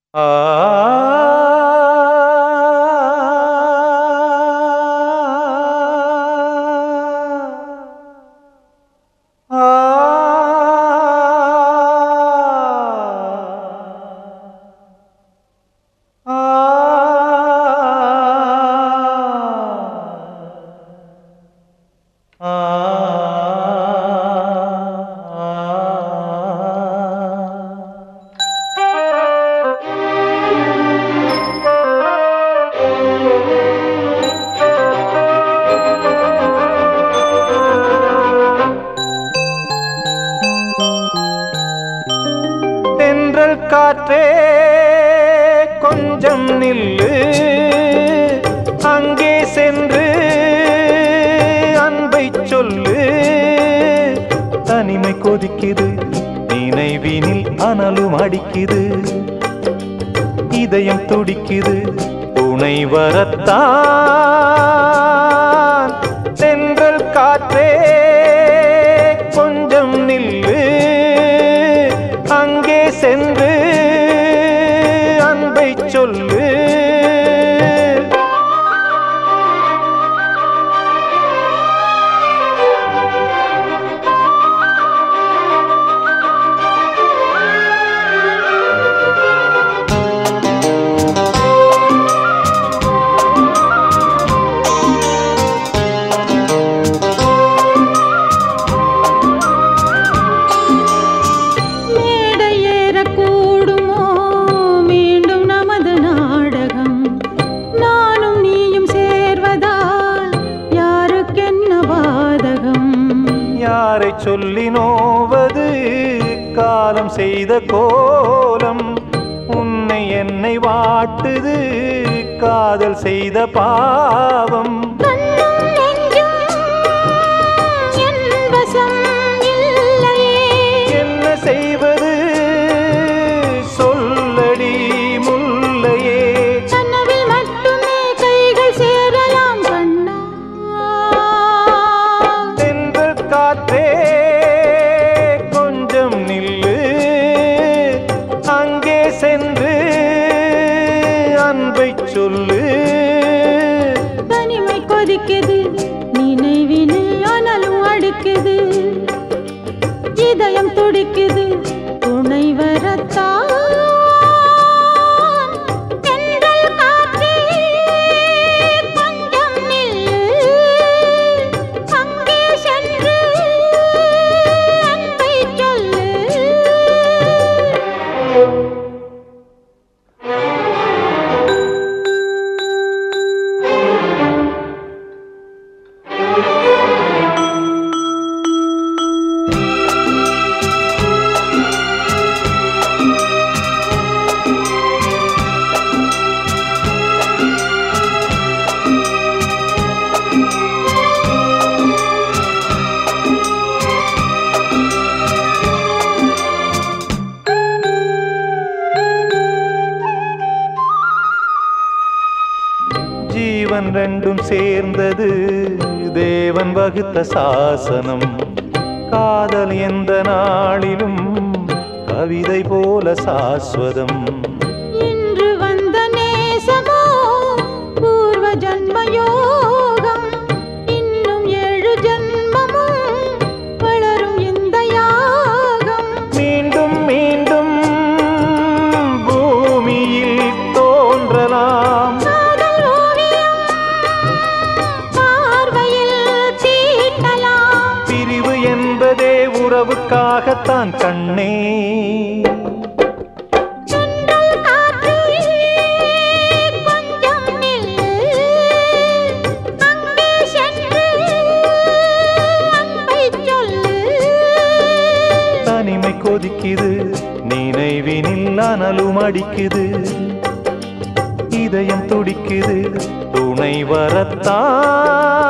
ஆ தென்றல் காற்றே கொஞ்சம் நில்லு, அங்கே சென்று அன்பை சொல்லு. தனிமை கொதிக்குது, நினைவினில் அனலும் அடிக்குது, இதயம் துடிக்குது துணை வரத்தான். தென்றல் காற்றே கொஞ்சம் நில்லு, அங்கே சென்று அன்பை சொல்லு. யாரை சொல்லி நோவது காலம் செய்த கோலம், உன்னை என்னை வாட்டுது காதல் செய்த பாவம். என்ன செய்வது சொல்லடி முல்லையே, கனவில் மட்டுமே கைகள் சேரலாம் கண்ணா. தென்றல் காற்றே கொஞ்சம் நில்லு, அங்கே சென்று அன்பை சொல்லு. தனிமை கொதிக்குது, நினைவினில் அனலும் அடிக்குது, இதயம் துடிக்குது துணை வரத்தான். தென்றல் காற்றே கொஞ்சம் நில்லு, அங்கே சென்று அன்பை சொல்லு. ஜீவன் ரெண்டும் சேர்ந்தது தேவன் வகுத்த சாசனம். காதல் எந்த நாளிலும் கவிதை போல சாஸ்வதம். இன்று வந்த நேசமோ பூர்வ ஜன்ம யோகம், இன்னும் 7 ஜன்மமும் வளரும் இந்த யாகம். மீண்டும் மீண்டும் பூமியில் தோன்றலாம், காதல் ஓவியம் பார்வையில் தீட்டலாம். பிரிவு என்பதே உறவுக்காகத்தான் கண்ணே. தென்றல் காற்றே கொஞ்சம் நில்லு, அங்கே சென்று அன்பை சொல்லு. தனிமை கொதிக்குது, நினைவினில் அனலும் அடிக்குது, இதயம் துடிக்குது துணை வரத்தான்.